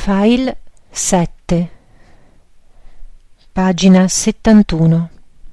File 7, pagina 71.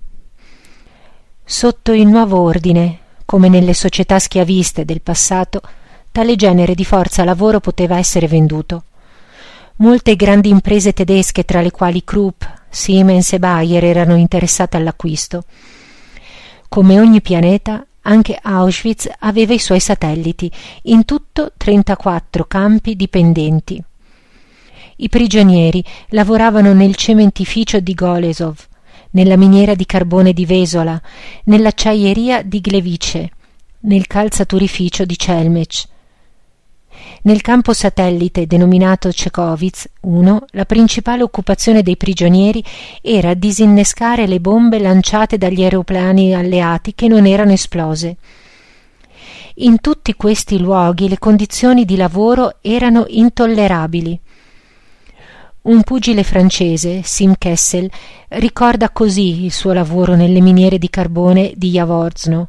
Sotto il nuovo ordine, come nelle società schiaviste del passato, tale genere di forza lavoro poteva essere venduto. Molte grandi imprese tedesche, tra le quali Krupp, Siemens e Bayer, erano interessate all'acquisto. Come ogni pianeta, anche Auschwitz aveva i suoi satelliti, in tutto 34 campi dipendenti. I prigionieri lavoravano nel cementificio di Golesov, nella miniera di carbone di Vesola, nell'acciaieria di Gliwice, nel calzaturificio di Chelmech. Nel campo satellite denominato Chekovitz 1, la principale occupazione dei prigionieri era disinnescare le bombe lanciate dagli aeroplani alleati che non erano esplose. In tutti questi luoghi le condizioni di lavoro erano intollerabili. Un pugile francese, Sim Kessel, ricorda così il suo lavoro nelle miniere di carbone di Jaworzno.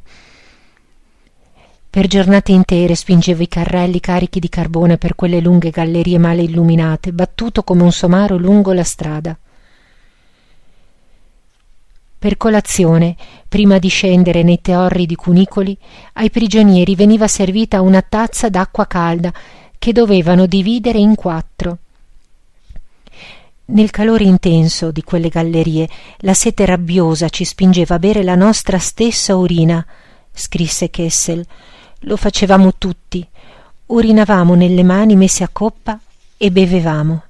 Per giornate intere spingevo i carrelli carichi di carbone per quelle lunghe gallerie male illuminate, battuto come un somaro lungo la strada. Per colazione, prima di scendere nei teorridi cunicoli, ai prigionieri veniva servita una tazza d'acqua calda che dovevano dividere in 4. Nel calore intenso di quelle gallerie, la sete rabbiosa ci spingeva a bere la nostra stessa urina, scrisse Kessel. Lo facevamo tutti, urinavamo nelle mani messe a coppa e bevevamo.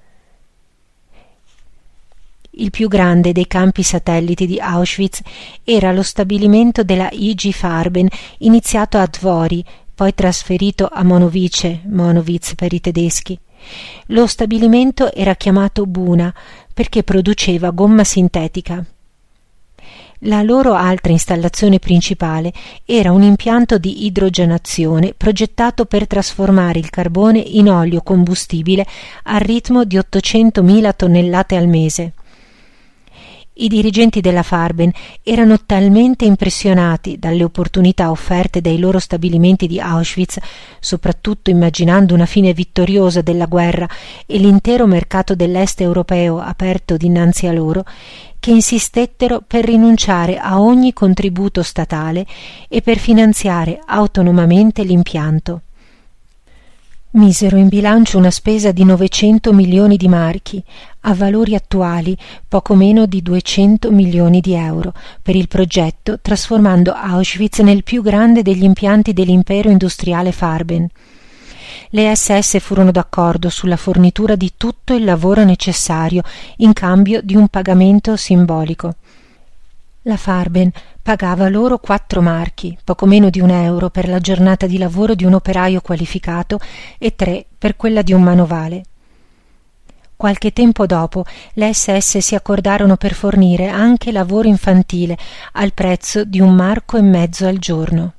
Il più grande dei campi satelliti di Auschwitz era lo stabilimento della IG Farben, iniziato a Dvori, poi trasferito a Monowitz per i tedeschi. Lo stabilimento era chiamato Buna perché produceva gomma sintetica. La loro altra installazione principale era un impianto di idrogenazione progettato per trasformare il carbone in olio combustibile al ritmo di 800.000 tonnellate al mese. I dirigenti della Farben erano talmente impressionati dalle opportunità offerte dai loro stabilimenti di Auschwitz, soprattutto immaginando una fine vittoriosa della guerra e l'intero mercato dell'est europeo aperto dinanzi a loro, che insistettero per rinunciare a ogni contributo statale e per finanziare autonomamente l'impianto. Misero in bilancio una spesa di 900 milioni di marchi, a valori attuali poco meno di 200 milioni di euro, per il progetto, trasformando Auschwitz nel più grande degli impianti dell'impero industriale Farben. Le SS furono d'accordo sulla fornitura di tutto il lavoro necessario in cambio di un pagamento simbolico. La Farben pagava loro 4 marchi, poco meno di €1 per la giornata di lavoro di un operaio qualificato e 3 per quella di un manovale. Qualche tempo dopo le SS si accordarono per fornire anche lavoro infantile al prezzo di 1,5 marchi al giorno.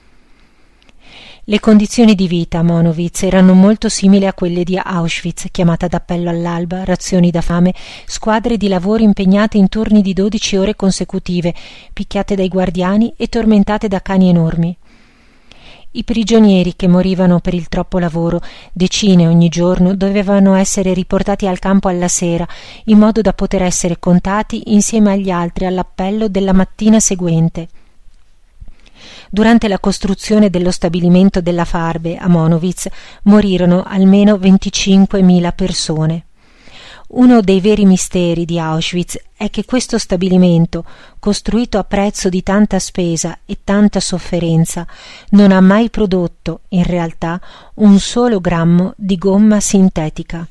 Le condizioni di vita a Monowitz erano molto simili a quelle di Auschwitz, chiamata d'appello all'alba, razioni da fame, squadre di lavoro impegnate in turni di 12 ore consecutive, picchiate dai guardiani e tormentate da cani enormi. I prigionieri che morivano per il troppo lavoro, decine ogni giorno, dovevano essere riportati al campo alla sera, in modo da poter essere contati insieme agli altri all'appello della mattina seguente. Durante la costruzione dello stabilimento della Farbe a Monowitz morirono almeno 25.000 persone. Uno dei veri misteri di Auschwitz è che questo stabilimento, costruito a prezzo di tanta spesa e tanta sofferenza, non ha mai prodotto, in realtà, un solo grammo di gomma sintetica.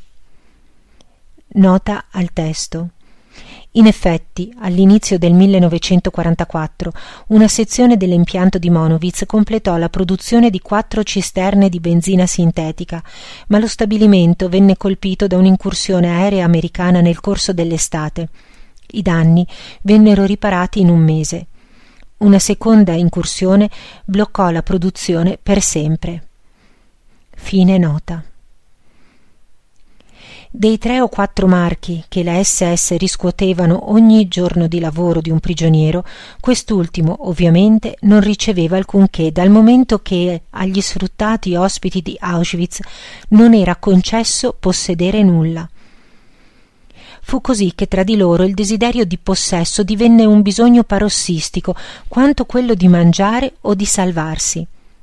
Nota al testo. In effetti, all'inizio del 1944, una sezione dell'impianto di Monowitz completò la produzione di 4 cisterne di benzina sintetica, ma lo stabilimento venne colpito da un'incursione aerea americana nel corso dell'estate. I danni vennero riparati in un mese. Una seconda incursione bloccò la produzione per sempre. Fine nota. Dei 3 o 4 marchi che le SS riscuotevano ogni giorno di lavoro di un prigioniero, quest'ultimo ovviamente non riceveva alcunché, dal momento che agli sfruttati ospiti di Auschwitz non era concesso possedere nulla. Fu così che tra di loro il desiderio di possesso divenne un bisogno parossistico quanto quello di mangiare o di salvarsi.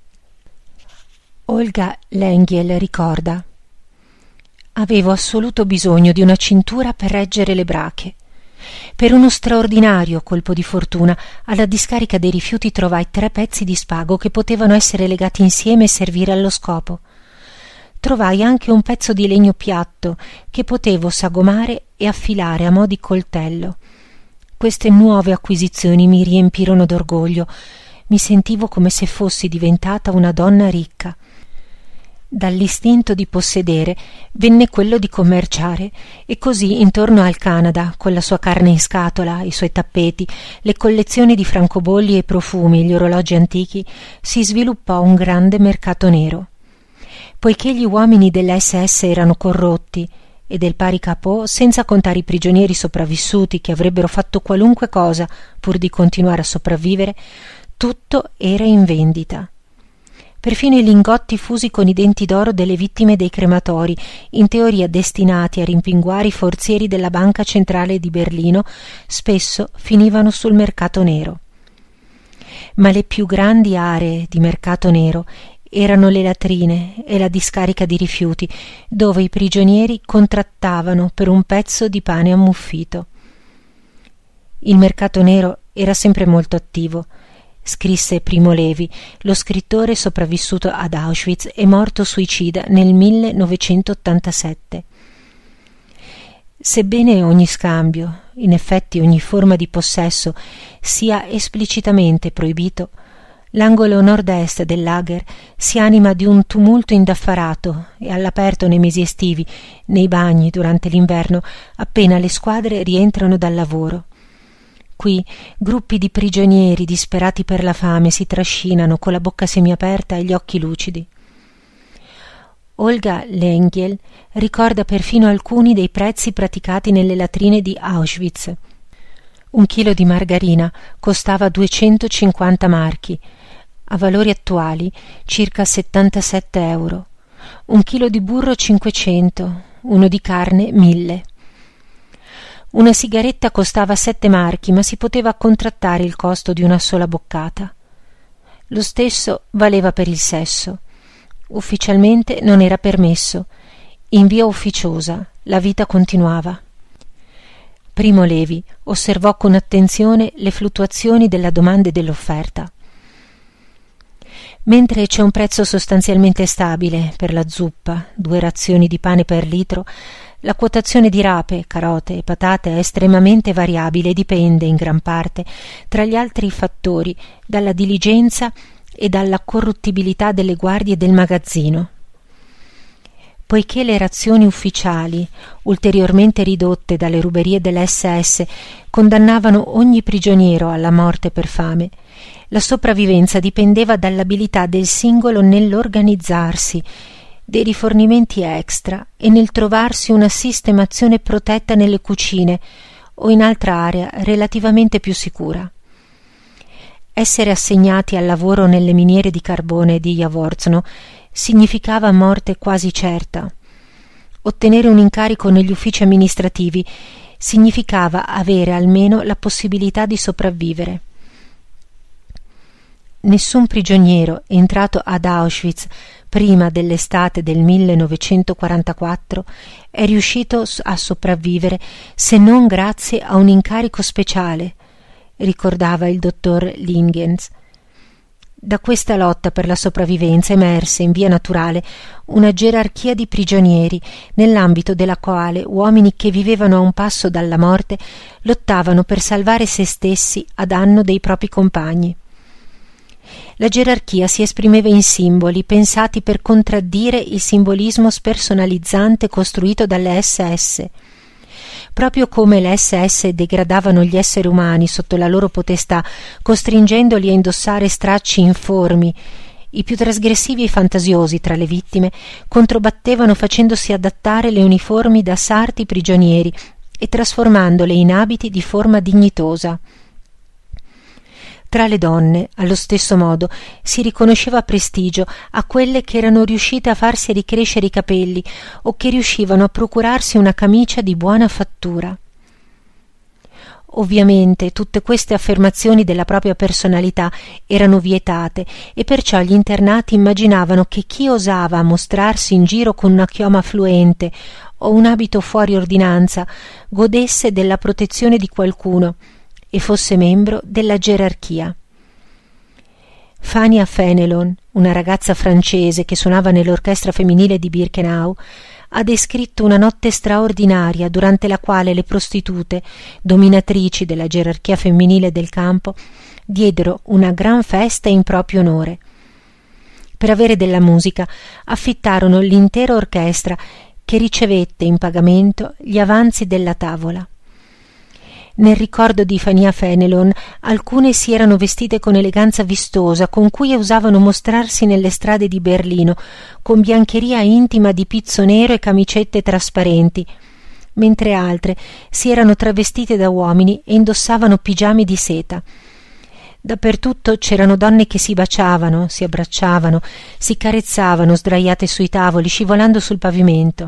Olga Lengyel ricorda: avevo assoluto bisogno di una cintura per reggere le brache. Per uno straordinario colpo di fortuna, alla discarica dei rifiuti trovai 3 pezzi di spago che potevano essere legati insieme e servire allo scopo. Trovai anche un pezzo di legno piatto che potevo sagomare e affilare a mo' di coltello. Queste nuove acquisizioni mi riempirono d'orgoglio. Mi sentivo come se fossi diventata una donna ricca. Dall'istinto di possedere venne quello di commerciare, e così intorno al Canada, con la sua carne in scatola, i suoi tappeti, le collezioni di francobolli e profumi, gli orologi antichi, si sviluppò un grande mercato nero. Poiché gli uomini dell'SS erano corrotti, e del pari capò, senza contare i prigionieri sopravvissuti che avrebbero fatto qualunque cosa pur di continuare a sopravvivere, tutto era in vendita. Perfino i lingotti fusi con i denti d'oro delle vittime dei crematori, in teoria destinati a rimpinguare i forzieri della Banca Centrale di Berlino, spesso finivano sul mercato nero. Ma le più grandi aree di mercato nero erano le latrine e la discarica di rifiuti, dove i prigionieri contrattavano per un pezzo di pane ammuffito. Il mercato nero era sempre molto attivo. Scrisse Primo Levi, lo scrittore sopravvissuto ad Auschwitz e morto suicida nel 1987. Sebbene ogni scambio, in effetti ogni forma di possesso, sia esplicitamente proibito, l'angolo nord-est del lager si anima di un tumulto indaffarato e all'aperto nei mesi estivi, nei bagni durante l'inverno, appena le squadre rientrano dal lavoro. Qui gruppi di prigionieri disperati per la fame si trascinano con la bocca semiaperta e gli occhi lucidi. Olga Lengyel ricorda perfino alcuni dei prezzi praticati nelle latrine di Auschwitz. 1 chilo di margarina costava 250 marchi, a valori attuali circa 77 euro. 1 chilo di burro 500, uno di carne 1000. Una sigaretta costava 7 marchi, ma si poteva contrattare il costo di una sola boccata. Lo stesso valeva per il sesso. Ufficialmente non era permesso. In via ufficiosa la vita continuava. Primo Levi osservò con attenzione le fluttuazioni della domanda e dell'offerta. Mentre c'è un prezzo sostanzialmente stabile per la zuppa, 2 razioni di pane per litro, la quotazione di rape, carote e patate è estremamente variabile e dipende, in gran parte, tra gli altri fattori, dalla diligenza e dalla corruttibilità delle guardie del magazzino. Poiché le razioni ufficiali, ulteriormente ridotte dalle ruberie dell'SS, condannavano ogni prigioniero alla morte per fame, la sopravvivenza dipendeva dall'abilità del singolo nell'organizzarsi, dei rifornimenti extra e nel trovarsi una sistemazione protetta nelle cucine o in altra area relativamente più sicura. Essere assegnati al lavoro nelle miniere di carbone di Jaworzno significava morte quasi certa. Ottenere un incarico negli uffici amministrativi significava avere almeno la possibilità di sopravvivere. Nessun prigioniero entrato ad Auschwitz prima dell'estate del 1944 è riuscito a sopravvivere se non grazie a un incarico speciale, ricordava il dottor Lingens. Da questa lotta per la sopravvivenza emerse in via naturale una gerarchia di prigionieri, nell'ambito della quale uomini che vivevano a un passo dalla morte lottavano per salvare se stessi a danno dei propri compagni. La gerarchia si esprimeva in simboli pensati per contraddire il simbolismo spersonalizzante costruito dalle SS. Proprio come le SS degradavano gli esseri umani sotto la loro potestà, costringendoli a indossare stracci informi, I più trasgressivi e fantasiosi tra le vittime controbattevano facendosi adattare le uniformi da sarti prigionieri e trasformandole in abiti di forma dignitosa. Tra le donne, allo stesso modo, si riconosceva prestigio a quelle che erano riuscite a farsi ricrescere i capelli o che riuscivano a procurarsi una camicia di buona fattura. Ovviamente tutte queste affermazioni della propria personalità erano vietate e perciò gli internati immaginavano che chi osava mostrarsi in giro con una chioma fluente o un abito fuori ordinanza godesse della protezione di qualcuno e fosse membro della gerarchia. Fania Fenelon, una ragazza francese che suonava nell'orchestra femminile di Birkenau, ha descritto una notte straordinaria durante la quale le prostitute, dominatrici della gerarchia femminile del campo, diedero una gran festa in proprio onore. Per avere della musica affittarono l'intera orchestra che ricevette in pagamento gli avanzi della tavola. Nel ricordo di Fania Fenelon alcune si erano vestite con eleganza vistosa con cui usavano mostrarsi nelle strade di Berlino, con biancheria intima di pizzo nero e camicette trasparenti, mentre altre si erano travestite da uomini e indossavano pigiami di seta. Dappertutto c'erano donne che si baciavano, si abbracciavano, si carezzavano sdraiate sui tavoli, scivolando sul pavimento.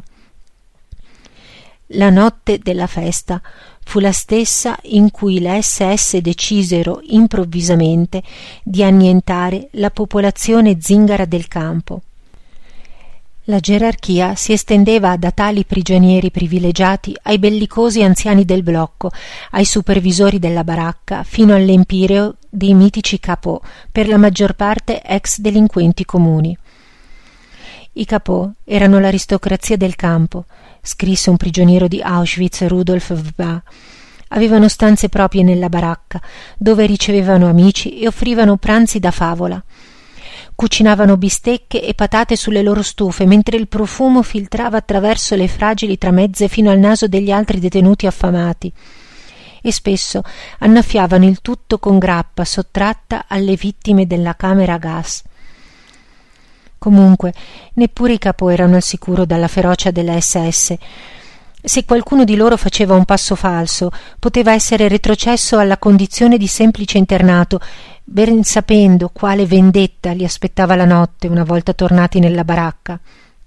La notte della festa fu la stessa in cui le SS decisero improvvisamente di annientare la popolazione zingara del campo. La gerarchia si estendeva da tali prigionieri privilegiati ai bellicosi anziani del blocco, ai supervisori della baracca, fino all'empireo dei mitici capò, per la maggior parte ex delinquenti comuni. I capò erano l'aristocrazia del campo, scrisse un prigioniero di Auschwitz, Rudolf Vba. Avevano stanze proprie nella baracca, dove ricevevano amici e offrivano pranzi da favola. Cucinavano bistecche e patate sulle loro stufe, mentre il profumo filtrava attraverso le fragili tramezze fino al naso degli altri detenuti affamati. E spesso annaffiavano il tutto con grappa sottratta alle vittime della camera a gas. Comunque, neppure i capò erano al sicuro dalla ferocia della SS. Se qualcuno di loro faceva un passo falso, poteva essere retrocesso alla condizione di semplice internato, ben sapendo quale vendetta li aspettava la notte una volta tornati nella baracca.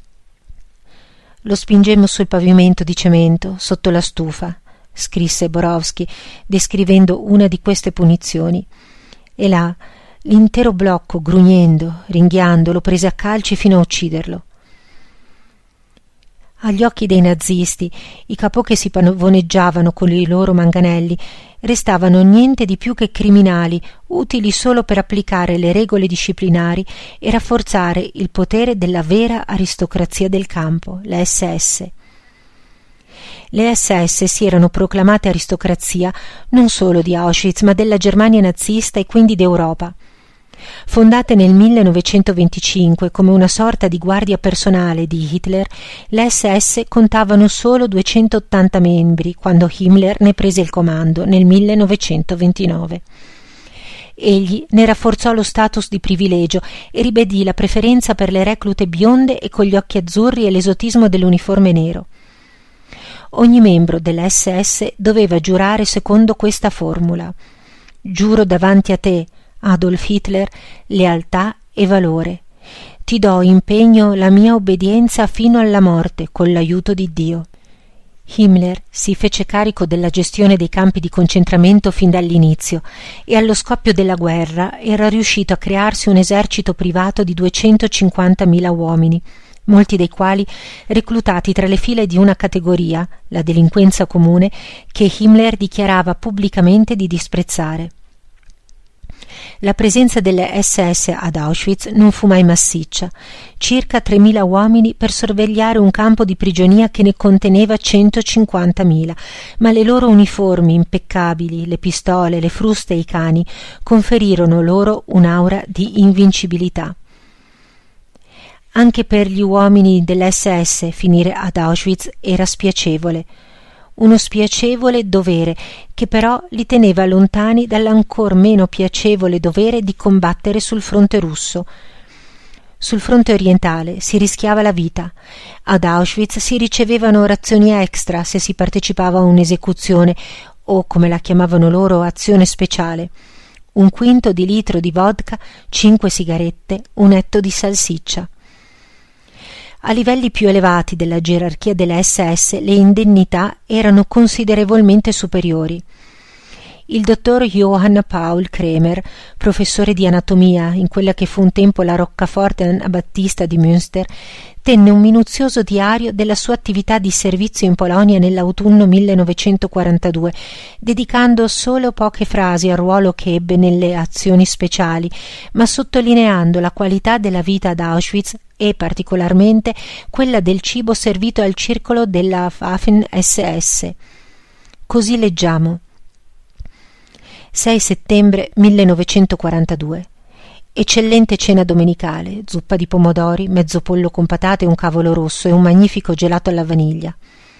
Lo spingemmo sul pavimento di cemento, sotto la stufa, scrisse Borowski, descrivendo una di queste punizioni. E là l'intero blocco, grugnendo, ringhiando, lo prese a calci fino a ucciderlo. Agli occhi dei nazisti, i capò che si pavoneggiavano con i loro manganelli restavano niente di più che criminali, utili solo per applicare le regole disciplinari e rafforzare il potere della vera aristocrazia del campo, le SS. Le SS si erano proclamate aristocrazia non solo di Auschwitz, ma della Germania nazista e quindi d'Europa. Fondate nel 1925 come una sorta di guardia personale di Hitler, le SS contavano solo 280 membri quando Himmler ne prese il comando nel 1929. Egli ne rafforzò lo status di privilegio e ribadì la preferenza per le reclute bionde e con gli occhi azzurri e l'esotismo dell'uniforme nero. Ogni membro delle SS doveva giurare secondo questa formula: giuro davanti a te, Adolf Hitler, lealtà e valore. Ti do impegno la mia obbedienza fino alla morte, con l'aiuto di Dio. Himmler si fece carico della gestione dei campi di concentramento fin dall'inizio e allo scoppio della guerra era riuscito a crearsi un esercito privato di 250.000 uomini, molti dei quali reclutati tra le file di una categoria, la delinquenza comune, che Himmler dichiarava pubblicamente di disprezzare. La presenza delle SS ad Auschwitz non fu mai massiccia, circa 3.000 uomini per sorvegliare un campo di prigionia che ne conteneva 150.000, ma le loro uniformi impeccabili, le pistole, le fruste e i cani conferirono loro un'aura di invincibilità. Anche per gli uomini dell'SS finire ad Auschwitz era spiacevole, uno spiacevole dovere che però li teneva lontani dall'ancor meno piacevole dovere di combattere sul fronte russo. Sul fronte orientale si rischiava la vita. Ad Auschwitz si ricevevano razioni extra se si partecipava a un'esecuzione o, come la chiamavano loro, azione speciale. 1/5 di litro di vodka, 5 sigarette, un etto di salsiccia. A livelli più elevati della gerarchia delle SS le indennità erano considerevolmente superiori. Il dottor Johann Paul Kremer, professore di anatomia in quella che fu un tempo la roccaforte anabattista di Münster, tenne un minuzioso diario della sua attività di servizio in Polonia nell'autunno 1942, dedicando solo poche frasi al ruolo che ebbe nelle azioni speciali, ma sottolineando la qualità della vita ad Auschwitz e particolarmente quella del cibo servito al circolo della Waffen-SS. Così leggiamo: 6 settembre 1942. Eccellente cena domenicale, zuppa di pomodori, mezzo pollo con patate e un cavolo rosso e un magnifico gelato alla vaniglia.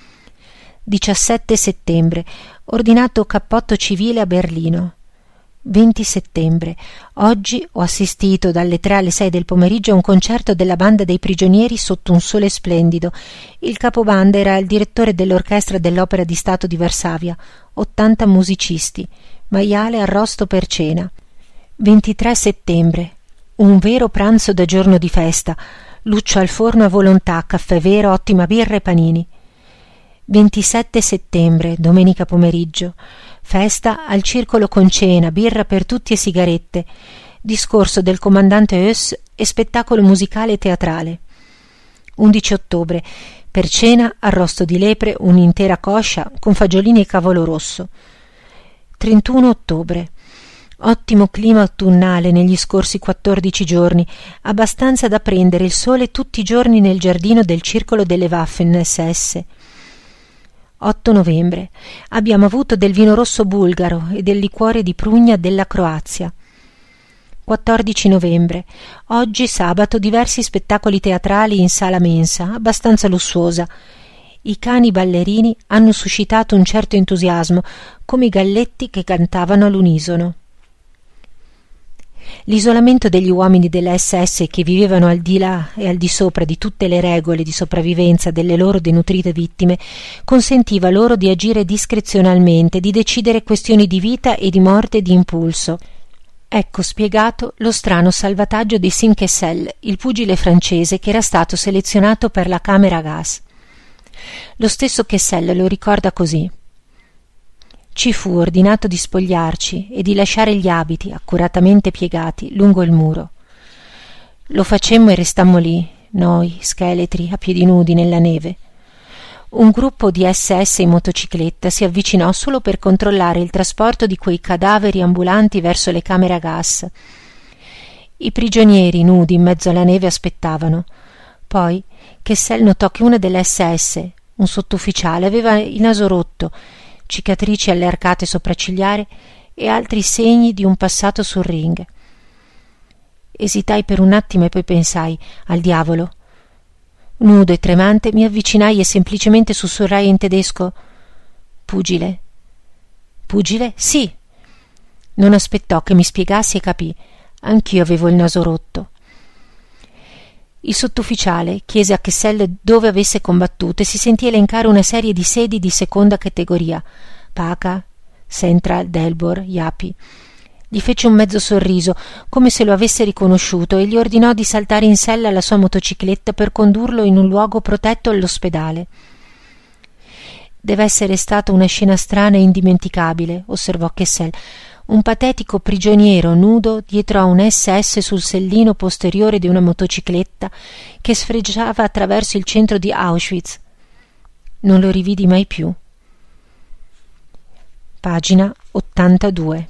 17 settembre. Ordinato cappotto civile a Berlino. 20 settembre. Oggi ho assistito dalle 3 alle 6 del pomeriggio a un concerto della banda dei prigionieri sotto un sole splendido. Il capobanda era il direttore dell'orchestra dell'Opera di Stato di Varsavia. 80 musicisti. Maiale arrosto per cena. 23 settembre. Un vero pranzo da giorno di festa. Luccio al forno a volontà, caffè vero, ottima birra e panini. 27 settembre, domenica pomeriggio. Festa al circolo con cena, birra per tutti e sigarette. Discorso del comandante Höss e spettacolo musicale e teatrale. 11 ottobre. Per cena arrosto di lepre, un'intera coscia con fagiolini e cavolo rosso. 31 ottobre. Ottimo clima autunnale negli scorsi 14 giorni, abbastanza da prendere il sole tutti i giorni nel giardino del circolo delle Waffen-SS. 8 novembre. Abbiamo avuto del vino rosso bulgaro e del liquore di prugna della Croazia. 14 novembre. Oggi sabato diversi spettacoli teatrali in sala mensa, abbastanza lussuosa. I cani ballerini hanno suscitato un certo entusiasmo, come i galletti che cantavano all'unisono. L'isolamento degli uomini della SS che vivevano al di là e al di sopra di tutte le regole di sopravvivenza delle loro denutrite vittime consentiva loro di agire discrezionalmente, di decidere questioni di vita e di morte di impulso. Ecco spiegato lo strano salvataggio di Sim Kessel, il pugile francese che era stato selezionato per la camera a gas. Lo stesso Kessel lo ricorda così: ci fu ordinato di spogliarci e di lasciare gli abiti accuratamente piegati lungo il muro. Lo facemmo e restammo lì, noi scheletri a piedi nudi nella neve. Un gruppo di SS in motocicletta si avvicinò solo per controllare il trasporto di quei cadaveri ambulanti verso le camere a gas. I prigionieri nudi in mezzo alla neve aspettavano. Poi Kessel notò che una delle SS, un sottufficiale, aveva il naso rotto, cicatrici alle arcate sopraccigliari e altri segni di un passato sul ring. Esitai per un attimo e poi pensai: al diavolo. Nudo e tremante mi avvicinai e semplicemente sussurrai in tedesco: pugile. Pugile? Sì. Non aspettò che mi spiegassi e capì: anch'io avevo il naso rotto. Il sottufficiale chiese a Kessel dove avesse combattuto e si sentì elencare una serie di sedi di seconda categoria: Paca, Central, Delbor, Iapi. Gli fece un mezzo sorriso, come se lo avesse riconosciuto, e gli ordinò di saltare in sella alla sua motocicletta per condurlo in un luogo protetto all'ospedale. Deve essere stata una scena strana e indimenticabile, osservò Kessel. Un patetico prigioniero nudo dietro a un SS sul sellino posteriore di una motocicletta che sfrecciava attraverso il centro di Auschwitz. Non lo rividi mai più. Pagina 82.